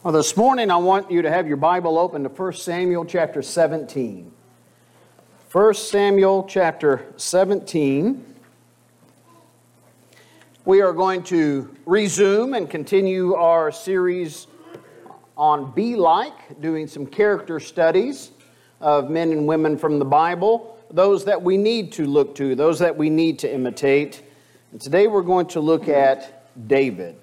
Well, this morning I want you to have your Bible open to 1 Samuel chapter 17. 1 Samuel chapter 17. We are going to resume and continue our series on Be Like, doing some character studies of men and women from the Bible, those that we need to look to, those that we need to imitate. And today we're going to look at David.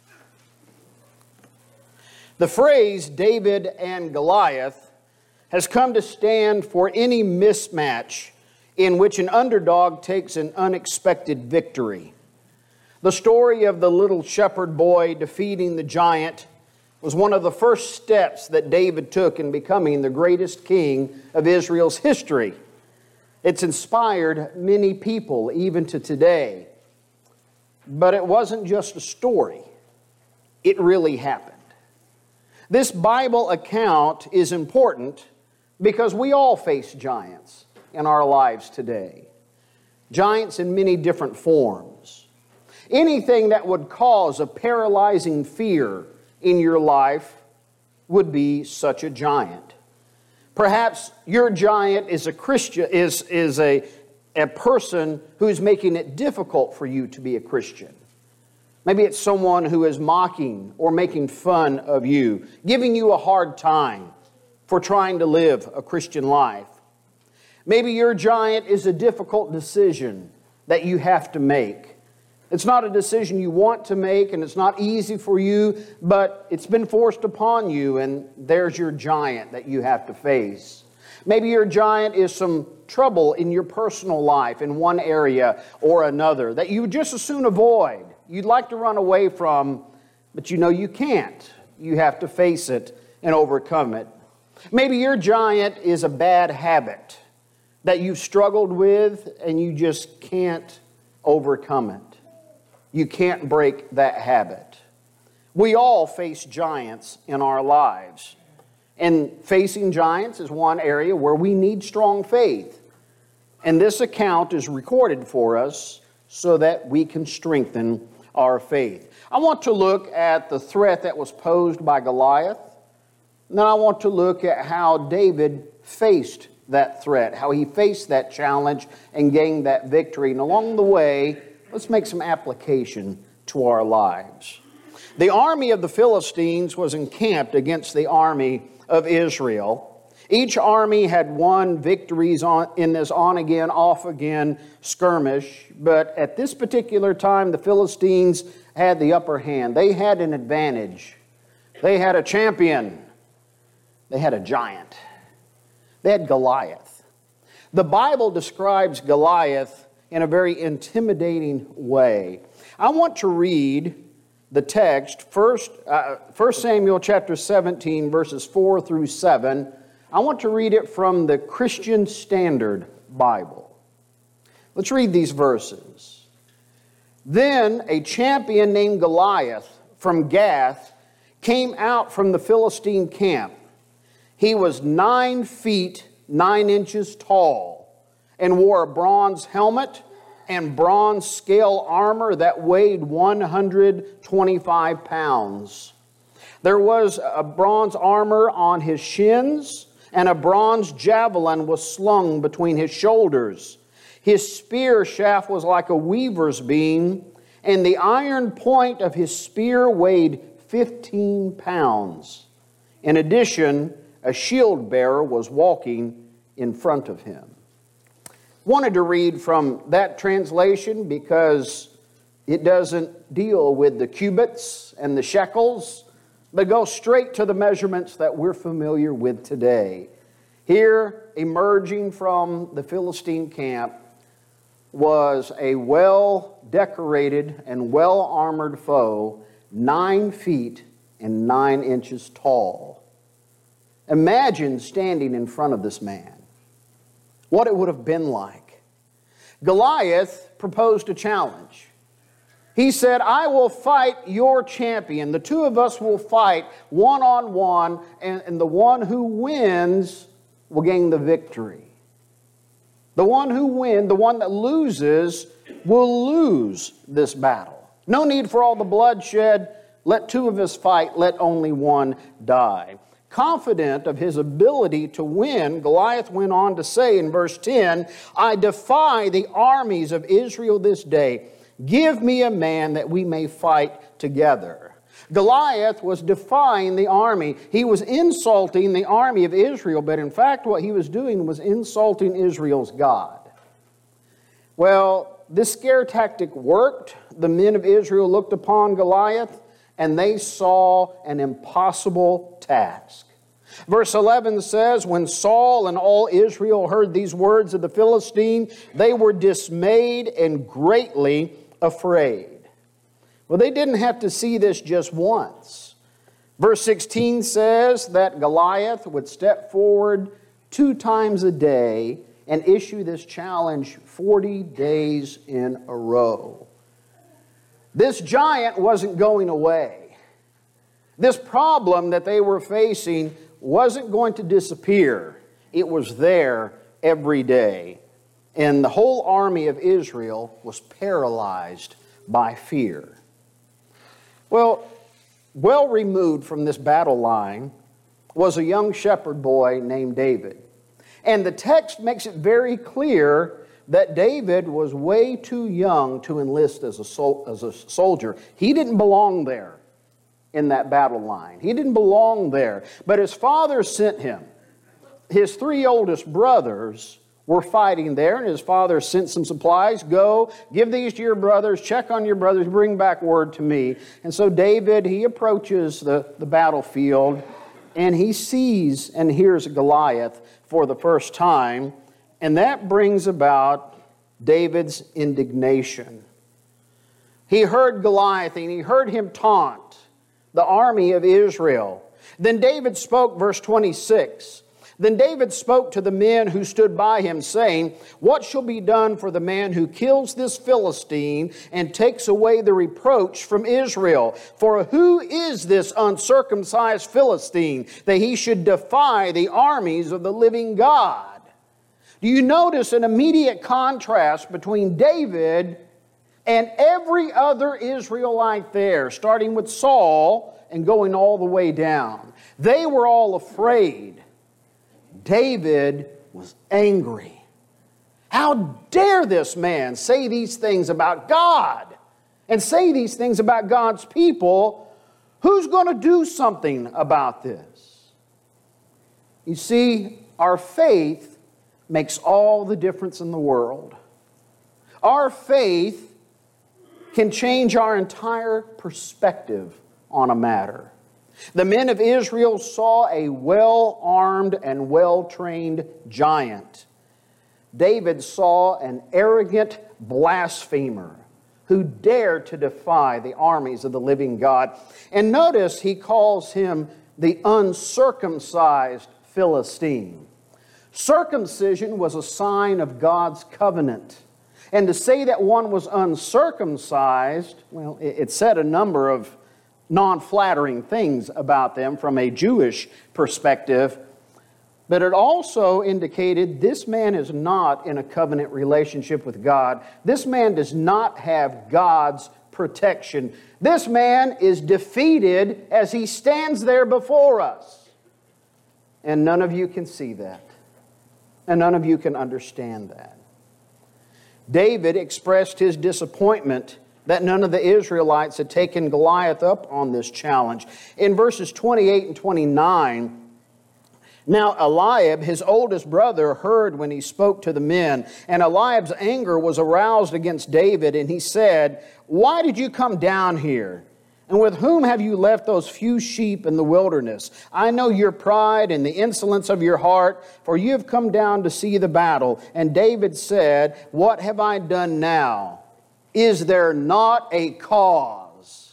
The phrase David and Goliath has come to stand for any mismatch in which an underdog takes an unexpected victory. The story of the little shepherd boy defeating the giant was one of the first steps that David took in becoming the greatest king of Israel's history. It's inspired many people, even to today. But it wasn't just a story. It really happened. This Bible account is important because we all face giants in our lives today. Giants in many different forms. Anything that would cause a paralyzing fear in your life would be such a giant. Perhaps your giant is a Christian, is a person who's making it difficult for you to be a Christian. Maybe it's someone who is mocking or making fun of you, giving you a hard time for trying to live a Christian life. Maybe your giant is a difficult decision that you have to make. It's not a decision you want to make, and it's not easy for you, but it's been forced upon you, and there's your giant that you have to face. Maybe your giant is some trouble in your personal life in one area or another that you would just as soon avoid. You'd like to run away from, but you know you can't. You have to face it and overcome it. Maybe your giant is a bad habit that you've struggled with and you just can't overcome it. You can't break that habit. We all face giants in our lives. And facing giants is one area where we need strong faith. And this account is recorded for us so that we can strengthen our faith. I want to look at the threat that was posed by Goliath. And then I want to look at how David faced that threat, how he faced that challenge and gained that victory. And along the way, let's make some application to our lives. The army of the Philistines was encamped against the army of Israel. Each army had won victories in this on-again, off-again skirmish. But at this particular time, the Philistines had the upper hand. They had an advantage. They had a champion. They had a giant. They had Goliath. The Bible describes Goliath in a very intimidating way. I want to read the text, 1 Samuel chapter 17, verses 4 through 7. I want to read it from the Christian Standard Bible. Let's read these verses. Then a champion named Goliath from Gath came out from the Philistine camp. He was 9 feet 9 inches tall and wore a bronze helmet and bronze scale armor that weighed 125 pounds. There was a bronze armor on his shins, and a bronze javelin was slung between his shoulders. His spear shaft was like a weaver's beam, and the iron point of his spear weighed 15 pounds. In addition, a shield bearer was walking in front of him. Wanted to read from that translation because it doesn't deal with the cubits and the shekels, but goes straight to the measurements that we're familiar with today. Here, emerging from the Philistine camp, was a well-decorated and well-armored foe, 9 feet and 9 inches tall. Imagine standing in front of this man. What it would have been like. Goliath proposed a challenge. He said, I will fight your champion. The two of us will fight one-on-one, and the one who wins will gain the victory. The one who wins, the one that loses, will lose this battle. No need for all the bloodshed. Let two of us fight, let only one die. Confident of his ability to win, Goliath went on to say in verse 10, I defy the armies of Israel this day. Give me a man that we may fight together. Goliath was defying the army. He was insulting the army of Israel, but in fact what he was doing was insulting Israel's God. Well, this scare tactic worked. The men of Israel looked upon Goliath and they saw an impossible task. Verse 11 says, when Saul and all Israel heard these words of the Philistine, they were dismayed and greatly afraid. Well, they didn't have to see this just once. Verse 16 says that Goliath would step forward 2 times a day and issue this challenge 40 days in a row. This giant wasn't going away. This problem that they were facing wasn't going to disappear. It was there every day. And the whole army of Israel was paralyzed by fear. Well removed from this battle line was a young shepherd boy named David. And the text makes it very clear that David was way too young to enlist as a soldier. He didn't belong there in that battle line. He didn't belong there. But his father sent him. His 3 oldest brothers were fighting there, and his father sent some supplies. Go, give these to your brothers, check on your brothers, bring back word to me. And so David, he approaches the battlefield, and he sees and hears Goliath for the first time. And that brings about David's indignation. He heard Goliath and he heard him taunt the army of Israel. Then David spoke, verse 26. Then David spoke to the men who stood by him, saying, what shall be done for the man who kills this Philistine and takes away the reproach from Israel? For who is this uncircumcised Philistine that he should defy the armies of the living God? Do you notice an immediate contrast between David and every other Israelite there, starting with Saul and going all the way down? They were all afraid. David was angry. How dare this man say these things about God and say these things about God's people? Who's going to do something about this? You see, our faith makes all the difference in the world. Our faith can change our entire perspective on a matter. The men of Israel saw a well-armed and well-trained giant. David saw an arrogant blasphemer who dared to defy the armies of the living God. And notice he calls him the uncircumcised Philistine. Circumcision was a sign of God's covenant. And to say that one was uncircumcised, well, it said a number of non-flattering things about them from a Jewish perspective. But it also indicated this man is not in a covenant relationship with God. This man does not have God's protection. This man is defeated as he stands there before us. And none of you can see that. And none of you can understand that. David expressed his disappointment that none of the Israelites had taken Goliath up on this challenge. In verses 28 and 29, now Eliab, his oldest brother, heard when he spoke to the men, and Eliab's anger was aroused against David, and he said, why did you come down here? And with whom have you left those few sheep in the wilderness? I know your pride and the insolence of your heart, for you have come down to see the battle. And David said, what have I done now? Is there not a cause?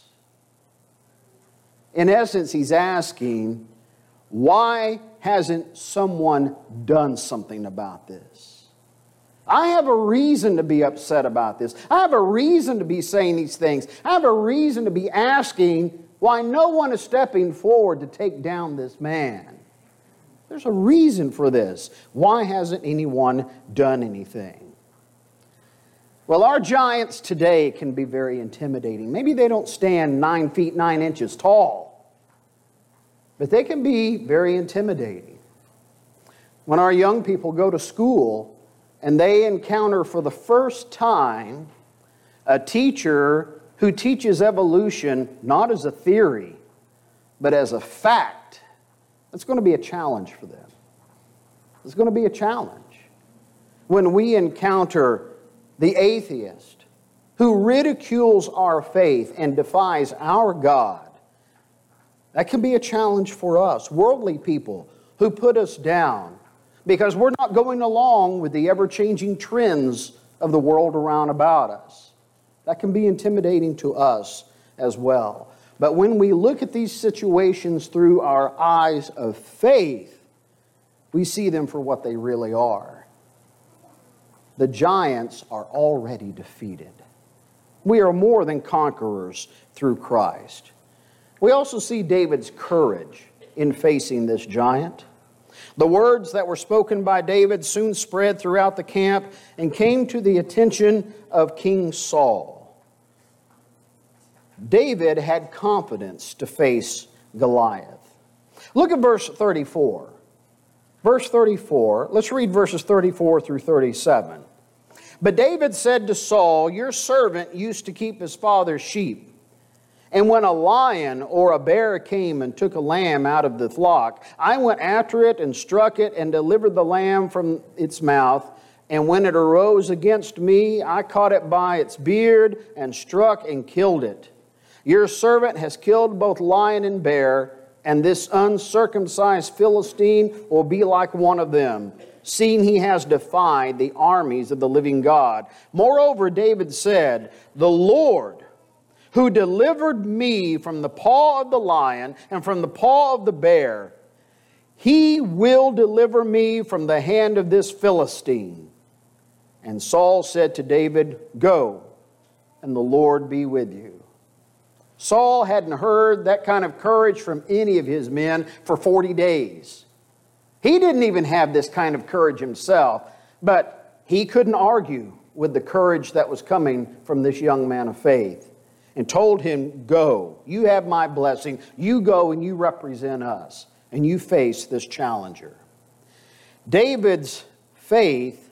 In essence, he's asking, why hasn't someone done something about this? I have a reason to be upset about this. I have a reason to be saying these things. I have a reason to be asking why no one is stepping forward to take down this man. There's a reason for this. Why hasn't anyone done anything? Well, our giants today can be very intimidating. Maybe they don't stand 9 feet 9 inches tall, but they can be very intimidating. When our young people go to school and they encounter for the first time a teacher who teaches evolution not as a theory, but as a fact, it's going to be a challenge for them. It's going to be a challenge. When we encounter the atheist who ridicules our faith and defies our God, that can be a challenge for us. Worldly people who put us down because we're not going along with the ever-changing trends of the world around about us. That can be intimidating to us as well. But when we look at these situations through our eyes of faith, we see them for what they really are. The giants are already defeated. We are more than conquerors through Christ. We also see David's courage in facing this giant. The words that were spoken by David soon spread throughout the camp and came to the attention of King Saul. David had confidence to face Goliath. Look at verse 34. Verse 34, let's read verses 34 through 37. But David said to Saul, "Your servant used to keep his father's sheep. And when a lion or a bear came and took a lamb out of the flock, I went after it and struck it and delivered the lamb from its mouth. And when it arose against me, I caught it by its beard and struck and killed it. Your servant has killed both lion and bear, and this uncircumcised Philistine will be like one of them, seeing he has defied the armies of the living God." Moreover, David said, "The Lord, who delivered me from the paw of the lion and from the paw of the bear, He will deliver me from the hand of this Philistine." And Saul said to David, "Go, and the Lord be with you." Saul hadn't heard that kind of courage from any of his men for 40 days. He didn't even have this kind of courage himself, but he couldn't argue with the courage that was coming from this young man of faith, and told him, "Go, you have my blessing. You go and you represent us, and you face this challenger." David's faith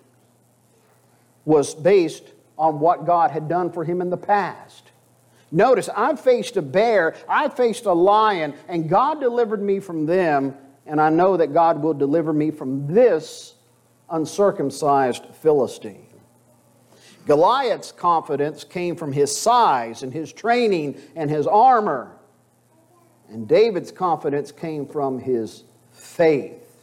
was based on what God had done for him in the past. Notice, I've faced a bear, I've faced a lion, and God delivered me from them, and I know that God will deliver me from this uncircumcised Philistine. Goliath's confidence came from his size and his training and his armor. And David's confidence came from his faith.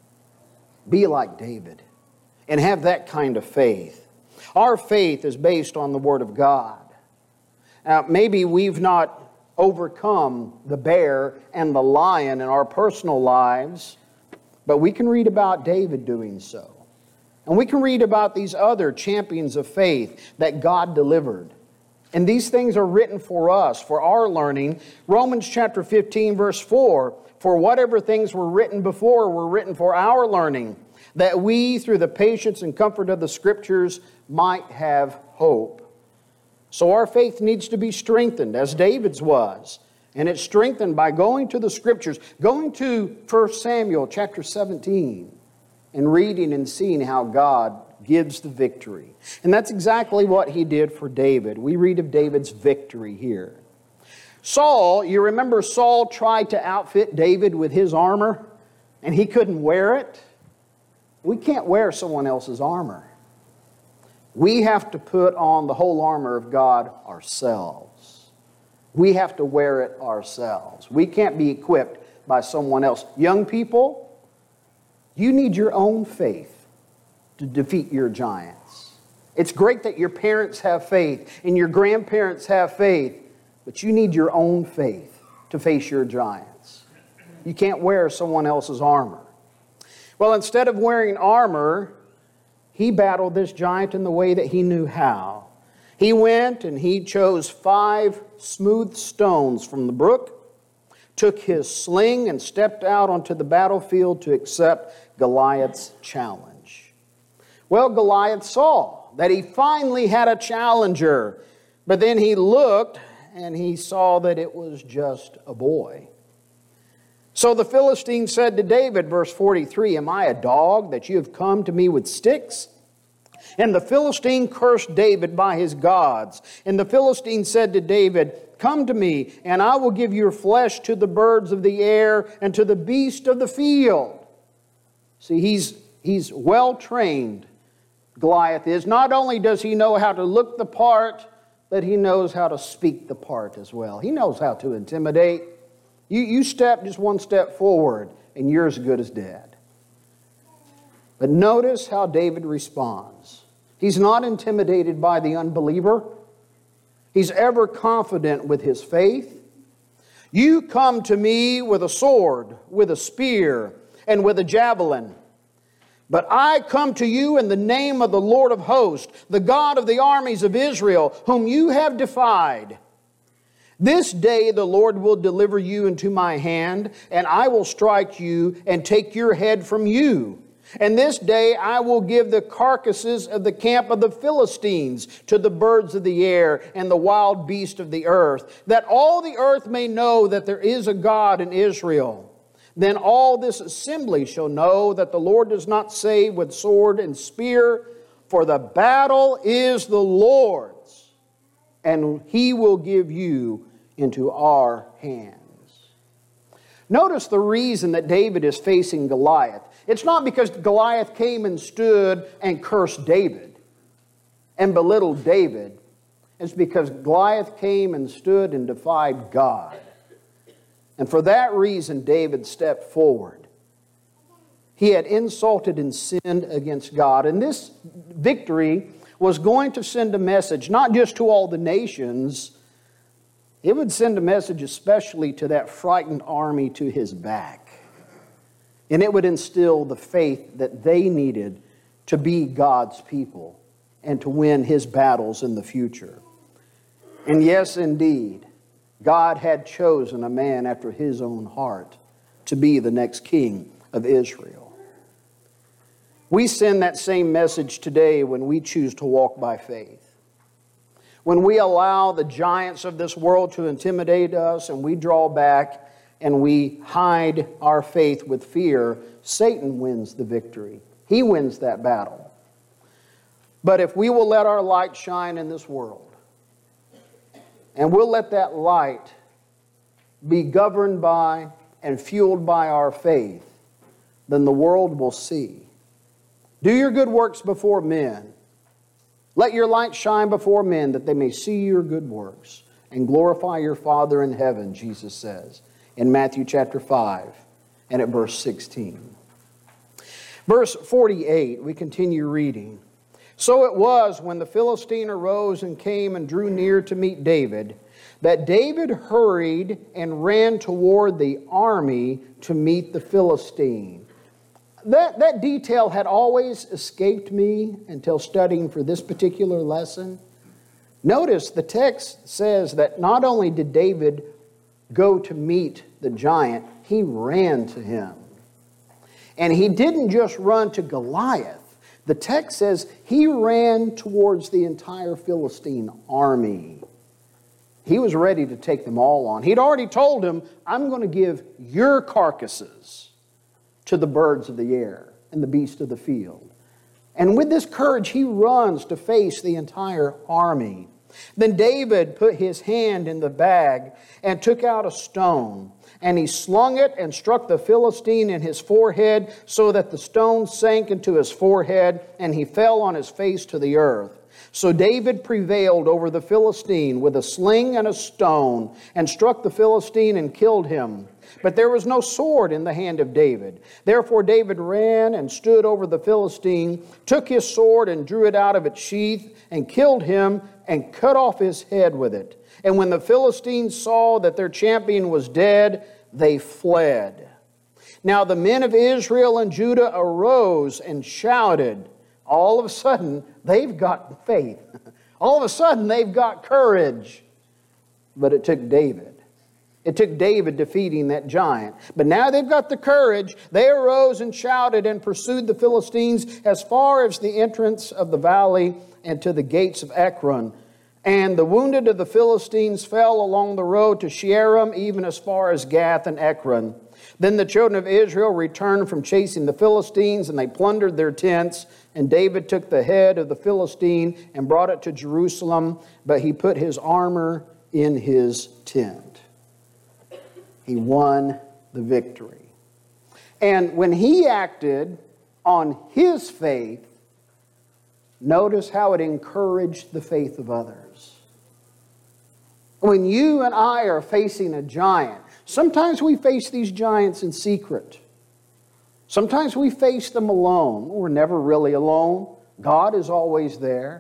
Be like David and have that kind of faith. Our faith is based on the Word of God. Now, maybe we've not overcome the bear and the lion in our personal lives, but we can read about David doing so. And we can read about these other champions of faith that God delivered. And these things are written for us, for our learning. Romans chapter 15, verse 4, "For whatever things were written before were written for our learning, that we, through the patience and comfort of the Scriptures, might have hope." So our faith needs to be strengthened, as David's was. And it's strengthened by going to the Scriptures, going to 1 Samuel chapter 17, and reading and seeing how God gives the victory. And that's exactly what he did for David. We read of David's victory here. Saul, you remember Saul tried to outfit David with his armor, and he couldn't wear it? We can't wear someone else's armor. We have to put on the whole armor of God ourselves. We have to wear it ourselves. We can't be equipped by someone else. Young people, you need your own faith to defeat your giants. It's great that your parents have faith and your grandparents have faith, but you need your own faith to face your giants. You can't wear someone else's armor. Well, instead of wearing armor, he battled this giant in the way that he knew how. He went and he chose 5 smooth stones from the brook, took his sling and stepped out onto the battlefield to accept Goliath's challenge. Well, Goliath saw that he finally had a challenger. But then he looked and he saw that it was just a boy. So the Philistine said to David, verse 43, "Am I a dog that you have come to me with sticks?" And the Philistine cursed David by his gods. And the Philistine said to David, "Come to me, and I will give your flesh to the birds of the air and to the beasts of the field." See, he's well trained, Goliath is. Not only does he know how to look the part, but he knows how to speak the part as well. He knows how to intimidate. You step just one step forward, and you're as good as dead. But notice how David responds. He's not intimidated by the unbeliever. He's ever confident with his faith. "You come to me with a sword, with a spear, and with a javelin. But I come to you in the name of the Lord of hosts, the God of the armies of Israel, whom you have defied. This day the Lord will deliver you into my hand, and I will strike you and take your head from you. And this day I will give the carcasses of the camp of the Philistines to the birds of the air and the wild beasts of the earth, that all the earth may know that there is a God in Israel. Then all this assembly shall know that the Lord does not save with sword and spear, for the battle is the Lord's, and He will give you into our hands." Notice the reason that David is facing Goliath. It's not because Goliath came and stood and cursed David and belittled David. It's because Goliath came and stood and defied God. And for that reason, David stepped forward. He had insulted and sinned against God. And this victory was going to send a message, not just to all the nations. It would send a message especially to that frightened army to his back. And it would instill the faith that they needed to be God's people and to win His battles in the future. And yes, indeed, God had chosen a man after His own heart to be the next king of Israel. We send that same message today when we choose to walk by faith. When we allow the giants of this world to intimidate us and we draw back and we hide our faith with fear, Satan wins the victory. He wins that battle. But if we will let our light shine in this world, and we'll let that light be governed by and fueled by our faith, then the world will see. Do your good works before men. Let your light shine before men that they may see your good works and glorify your Father in heaven, Jesus says in Matthew chapter 5 and at verse 16. Verse 48, we continue reading. "So it was when the Philistine arose and came and drew near to meet David, that David hurried and ran toward the army to meet the Philistine." That detail had always escaped me until studying for this particular lesson. Notice the text says that not only did David go to meet the giant, he ran to him. And he didn't just run to Goliath. The text says he ran towards the entire Philistine army. He was ready to take them all on. He'd already told them, "I'm going to give your carcasses to the birds of the air and the beasts of the field." And with this courage, he runs to face the entire army. Then David put his hand in the bag and took out a stone, and he slung it and struck the Philistine in his forehead, so that the stone sank into his forehead, and he fell on his face to the earth. So David prevailed over the Philistine with a sling and a stone, and struck the Philistine and killed him. But there was no sword in the hand of David. Therefore David ran and stood over the Philistine, took his sword and drew it out of its sheath, and killed him and cut off his head with it. And when the Philistines saw that their champion was dead, they fled. Now the men of Israel and Judah arose and shouted. All of a sudden, they've got faith. All of a sudden, they've got courage. But it took David It took David defeating that giant. But now they've got the courage. They arose and shouted and pursued the Philistines as far as the entrance of the valley and to the gates of Ekron. And the wounded of the Philistines fell along the road to Shearim, even as far as Gath and Ekron. Then the children of Israel returned from chasing the Philistines, and they plundered their tents. And David took the head of the Philistine and brought it to Jerusalem, but he put his armor in his tent. He won the victory. And when he acted on his faith, notice how it encouraged the faith of others. When you and I are facing a giant, sometimes we face these giants in secret. Sometimes we face them alone. We're never really alone. God is always there.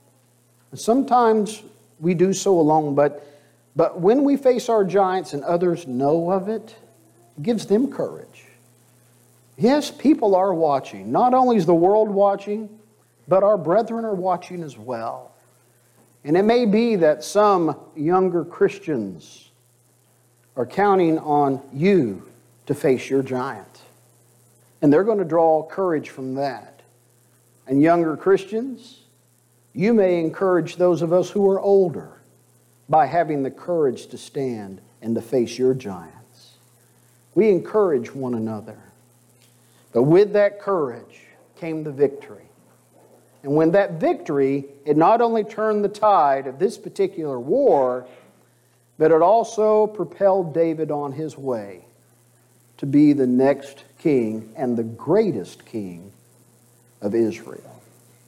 Sometimes we do so alone, but when we face our giants and others know of it, it gives them courage. Yes, people are watching. Not only is the world watching, but our brethren are watching as well. And it may be that some younger Christians are counting on you to face your giant. And they're going to draw courage from that. And younger Christians, you may encourage those of us who are older by having the courage to stand and to face your giants. We encourage one another. But with that courage came the victory. And when that victory, it not only turned the tide of this particular war, but it also propelled David on his way to be the next king and the greatest king of Israel.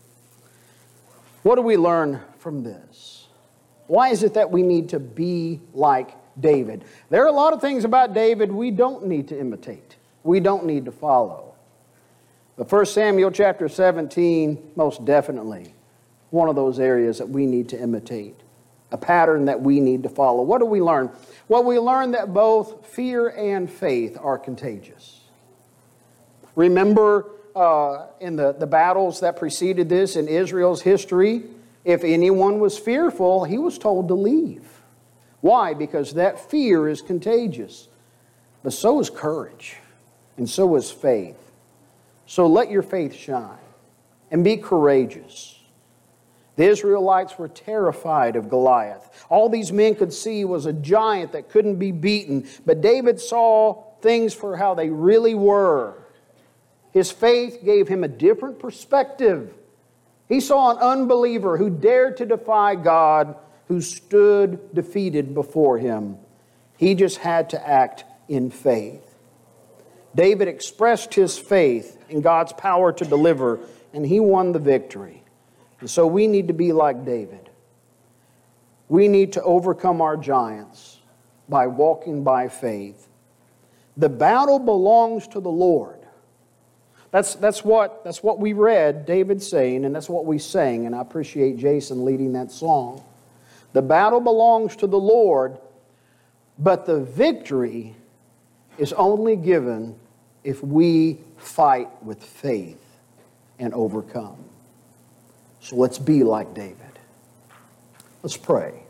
What do we learn from this? Why is it that we need to be like David? There are a lot of things about David we don't need to imitate. We don't need to follow. But 1 Samuel chapter 17, most definitely, one of those areas that we need to imitate. A pattern that we need to follow. What do we learn? Well, we learn that both fear and faith are contagious. Remember in the battles that preceded this in Israel's history, if anyone was fearful, he was told to leave. Why? Because that fear is contagious. But so is courage, and so is faith. So let your faith shine, and be courageous. The Israelites were terrified of Goliath. All these men could see was a giant that couldn't be beaten. But David saw things for how they really were. His faith gave him a different perspective. He saw an unbeliever who dared to defy God, who stood defeated before him. He just had to act in faith. David expressed his faith in God's power to deliver, and he won the victory. And so we need to be like David. We need to overcome our giants by walking by faith. The battle belongs to the Lord. That's what we read David saying, and that's what we sang, and I appreciate Jason leading that song. The battle belongs to the Lord, but the victory is only given if we fight with faith and overcome. So let's be like David. Let's pray.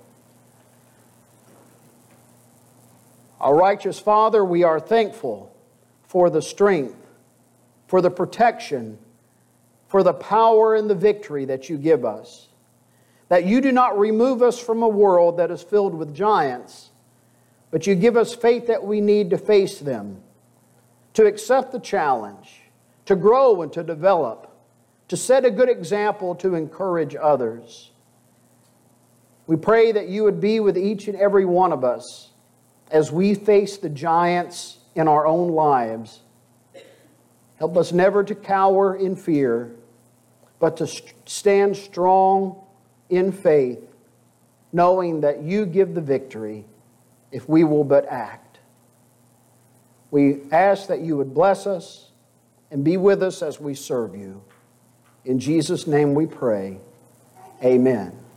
Our righteous Father, we are thankful for the strength, for the protection, for the power and the victory that you give us. That you do not remove us from a world that is filled with giants, but you give us faith that we need to face them, to accept the challenge, to grow and to develop, to set a good example to encourage others. We pray that you would be with each and every one of us as we face the giants in our own lives. Help us never to cower in fear, but to stand strong in faith, knowing that you give the victory if we will but act. We ask that you would bless us and be with us as we serve you. In Jesus' name we pray. Amen.